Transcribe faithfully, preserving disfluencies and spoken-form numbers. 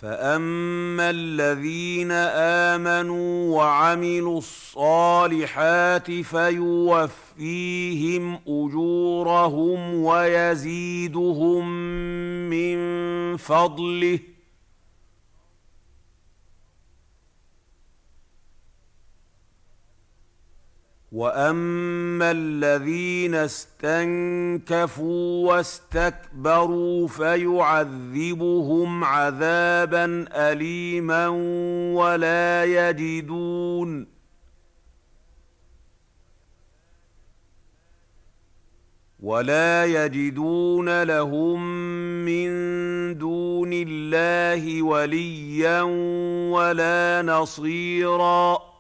فأما الذين آمنوا وعملوا الصالحات فيوفيهم أجورهم ويزيدهم من فضله. وأما الذين استنكفوا واستكبروا فيعذبهم عذابا أليما ولا يجدون ولا يجدون لهم من دون الله وليا ولا نصيرا.